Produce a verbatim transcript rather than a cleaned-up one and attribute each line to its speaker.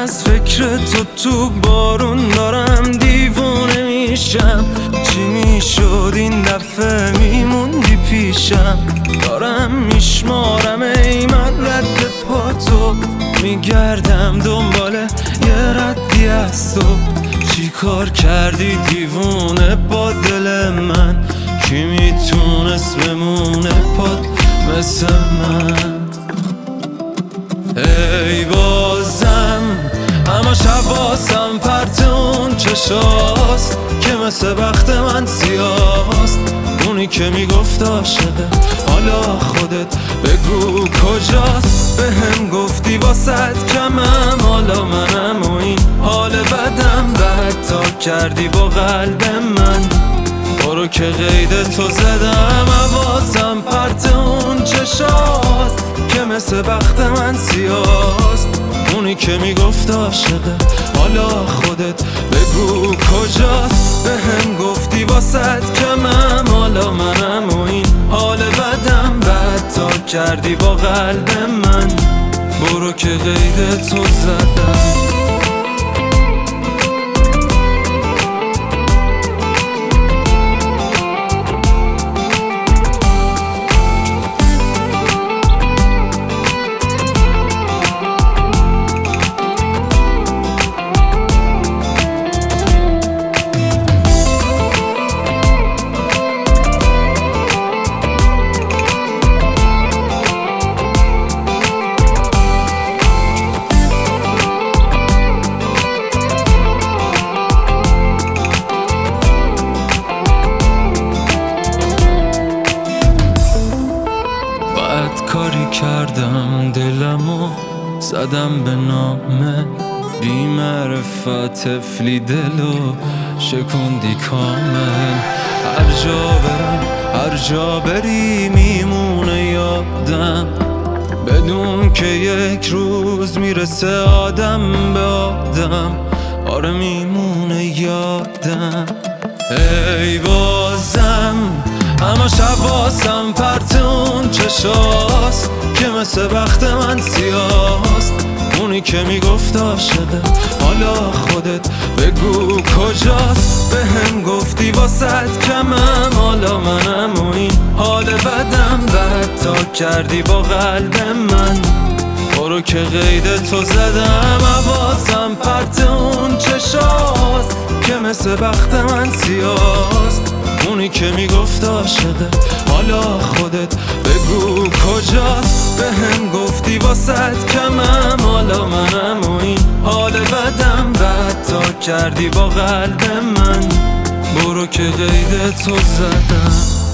Speaker 1: از فکر تو تو بارون دارم دیوونه میشم. چی میشد این دفعه میموندی پیشم؟ دارم میشمارم ای من رد پا تو، میگردم دنبال یه ردی از تو. چی کار کردی دیوونه با دل من؟ کی میتونست بمونه پاد مثل من؟ ای بازم همش حواسم پرت اون چشاست که مثل بخت من سیاست. اونی که میگفت عاشقه حالا خودت بگو کجاست؟ به هم گفتی واسد کمم حالا منم و این حال بدم بد تا کردی با قلب من. برو که قید تو زدم حواسم پرت اون چشاست که مثل بخت من سیاست. اونی که میگفت عاشقه حالا خودت بگو کجاست؟ به هم گفتی واسد کمم حالا منم و این حال بدم بد تا کردی با قلب من. برو که قید تو زدم. کاری کردم دلمو زدم به نامه بی معرفت طفلی دلو شکوندی کامل. هر جا برم هر جا بری میمونه یادم بدون که یک روز میرسه آدم به آدم. آره میمونه یادم. ای بازم همش حواسم پرت اون چشاست که مثل بخت من سیاست. اونی که میگفت عاشقه حالا خودت بگو کجاست؟ به هم گفتی واسد کمم حالا منم و این حال بدم بد تا کردی با قلب من. برو که قید تو زدم حواسم پرت اون چشاست که مثل بخت من سیاست. اونی که میگفت عاشقه حالا خودت بگو کجاست؟ به هم گفتی واسد کمم حالا منم و این حال بدم بد تا کردی با قلب من. برو که قید تو زدم.